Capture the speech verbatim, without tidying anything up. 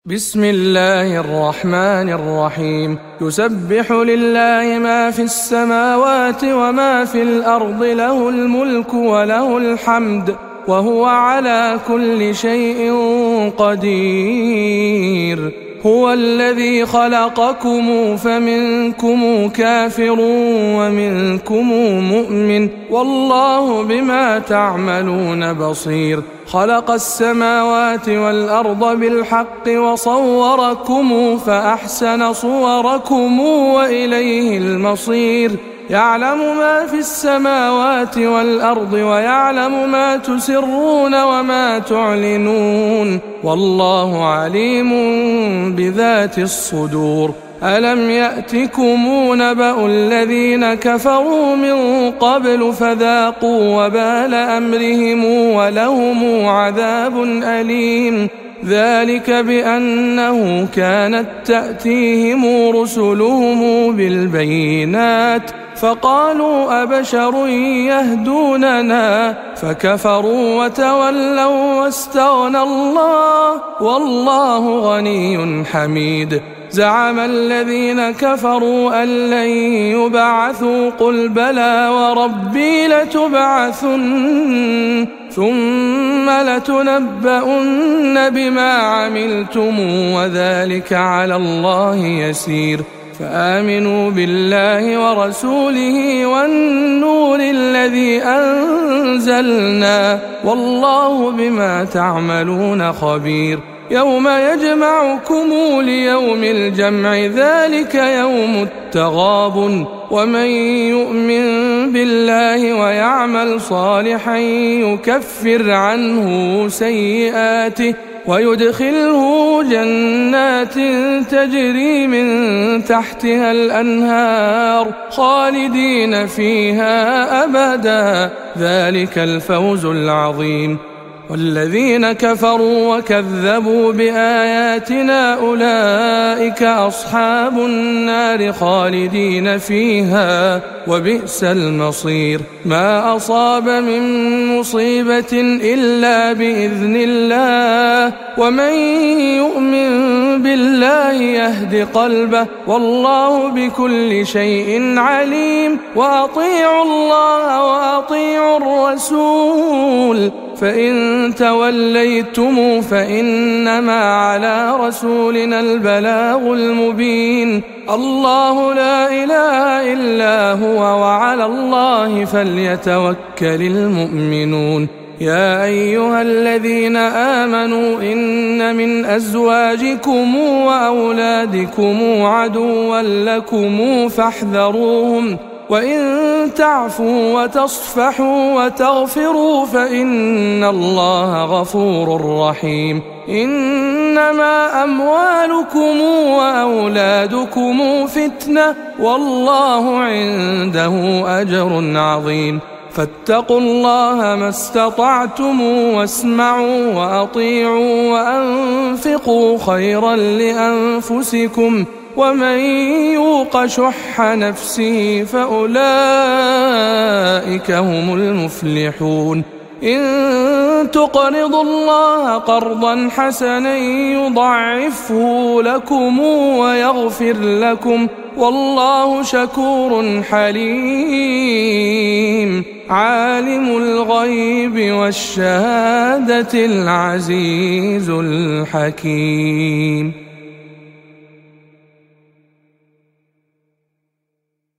بسم الله الرحمن الرحيم. يسبح لله ما في السماوات وما في الأرض، له الملك وله الحمد وهو على كل شيء قدير. هو الذي خلقكم فمنكم كافر ومنكم مؤمن، والله بما تعملون بصير. خلق السماوات والأرض بالحق وصوركم فأحسن صوركم وإليه المصير. يعلم ما في السماوات والأرض ويعلم ما تسرون وما تعلنون، والله عليم بذات الصدور. ألم يأتكم نبأ الذين كفروا من قبل فذاقوا وبال أمرهم ولهم عذاب أليم. ذلك بأنه كانت تأتيهم رسلهم بالبينات فقالوا أبشر يهدوننا فكفروا وتولوا واستغنى الله والله غني حميد. زعم الذين كفروا أن لن يبعثوا قل بلى وربي لتبعثن ثم لتنبؤن بما عملتم وذلك على الله يسير. فآمنوا بالله ورسوله والنور الذي أنزلنا والله بما تعملون خبير. يوم يجمعكم ليوم الجمع ذلك يوم التغابن، ومن يؤمن بالله ويعمل صالحا يكفر عنه سيئاته ويدخله جنات تجري من تحتها الأنهار خالدين فيها أبدا، ذلك الفوز العظيم. والذين كفروا وكذبوا بآياتنا أولئك أصحاب النار خالدين فيها وبئس المصير. ما أصاب من مصيبة إلا بإذن الله، ومن يؤمن بالله يهد قلبه والله بكل شيء عليم. وأطيعوا الله وأطيعوا الرسول، فإن توليتم فإنما على رسولنا البلاغ المبين. الله لا إله إلا هو وعلى الله فليتوكل المؤمنون. يا أيها الذين آمنوا إن من أزواجكم وأولادكم عدوا لكم فاحذروهم، وإن تعفوا وتصفحوا وتغفروا فإن الله غفور رحيم. إنما أموالكم وأولادكم فتنة والله عنده أجر عظيم. فاتقوا الله ما استطعتم واسمعوا وأطيعوا وأنفقوا خيرا لأنفسكم، ومن يوق شح نفسه فأولئك هم المفلحون. إن تقرضوا الله قرضا حسنا يضاعفه لكم ويغفر لكم والله شكور حليم. عالم الغيب والشهادة العزيز الحكيم.